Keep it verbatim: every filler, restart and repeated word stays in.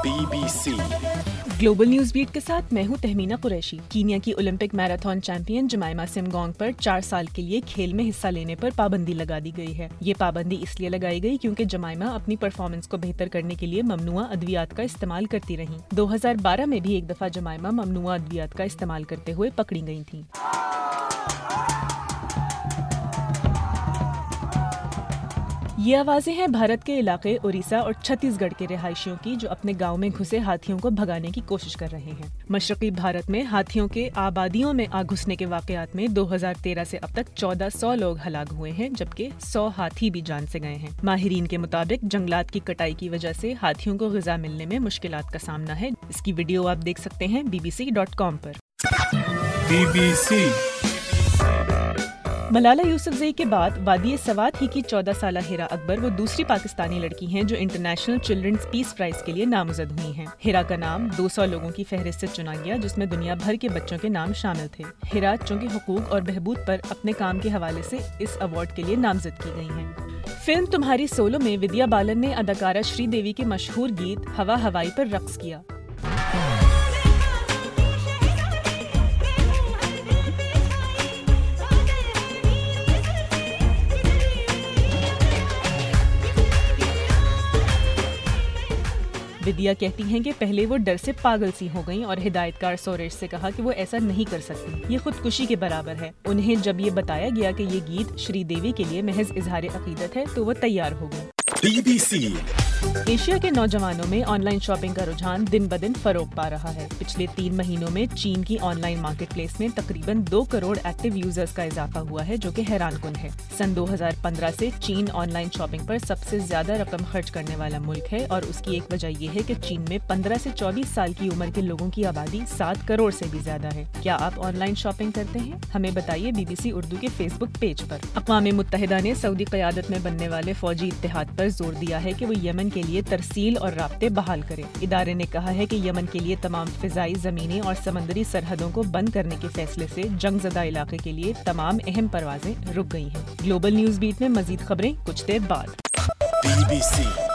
B B C global news beat के साथ मैं हूं तहमीना कुरैशी। कीनिया की Olympic marathon champion Jemima Sumgong पर चार साल के लिए खेल में हिस्सा लेने पर पाबंदी लगा दी गई है। ये पाबंदी इसलिए लगाई गई क्योंकि जमाइमा अपनी परफॉर्मेंस को बेहतर करने के लिए ममनुआ अद्वियात का इस्तेमाल करती रहीं। दो हज़ार बारह में भी एक दफा जमाइमा ममनुआ अद्वियात का इस्तेमाल करते हुए पकड़ी गई थीं। ये आवाजें हैं भारत के इलाके उड़ीसा और छत्तीसगढ़ के रिहायशियों की, जो अपने गांव में घुसे हाथियों को भगाने की कोशिश कर रहे हैं। मशरकी भारत में हाथियों के आबादियों में आ घुसने के वाकयात में दो हज़ार तेरह से अब तक चौदह सौ लोग हलाक हुए हैं, जबकि सौ हाथी भी जान से गए हैं। माहिरीन के मुताबिक जंगलात की कटाई की वजह से हाथियों को ग़िज़ा मिलने में मुश्किलात का सामना है। इसकी वीडियो आप देख सकते हैं B B C dot com पर। B B C Malala Yousafzai के बाद वादी सवात ही की चौदह साल हिरा अकबर वो दूसरी पाकिस्तानी लड़की हैं जो इंटरनेशनल चिल्ड्रंस पीस प्राइज के लिए नामजद हुई हैं। हिरा का नाम दो सौ लोगों की फहरिस्त से चुना गया, जिसमें दुनिया भर के बच्चों के नाम शामिल थे। हिरा चूंकि हुकूक और बहबूद पर अपने काम के हवाले से इस अवार्ड के लिए नामजद की गई हैं। फिल्म तुम्हारी सोलो में विद्या बालन ने अदाकारा श्रीदेवी के मशहूर गीत हवा हवाई पर रक्स किया। विद्या कहती हैं कि पहले वो डर से पागल सी हो गईं और हिदायतकार सोरेश से कहा कि वो ऐसा नहीं कर सकती, ये खुदकुशी के बराबर है। उन्हें जब ये बताया गया कि ये गीत श्रीदेवी के लिए महज इजहार अकीदत है तो वो तैयार हो गई। बी बी सी एशिया के नौजवानों में ऑनलाइन शॉपिंग का रुझान दिन ब दिन फरोग पा रहा है। पिछले तीन महीनों में चीन की ऑनलाइन मार्केट प्लेस में तकरीबन दो करोड़ एक्टिव यूजर्स का इजाफा हुआ है, जो कि हैरानकुन है। सन दो हज़ार पंद्रह से चीन ऑनलाइन शॉपिंग पर सबसे ज्यादा रकम खर्च करने वाला मुल्क है, और उसकी एक वजह यह है कि चीन में पंद्रह से चौबीस साल की उम्र के लोगों की आबादी सात करोड़ से भी ज्यादा है। क्या आप ऑनलाइन शॉपिंग करते हैं? हमें बताइए बी बी सी उर्दू के फेसबुक पेज पर। अक़वाम मुत्तहिदा ने सऊदी क़यादत में बनने वाले फौजी इत्तेहाद पर जोर दिया है कि वो यमन के लिए तरसील और राब्ते बहाल करे। इदारे ने कहा है कि यमन के लिए तमाम फिजाई, जमीनी और समंदरी सरहदों को बंद करने के फैसले से जंगजदा इलाके के लिए तमाम अहम परवाजें रुक गई हैं। ग्लोबल न्यूज बीट में मजीद खबरें कुछ देर बाद। बी बी सी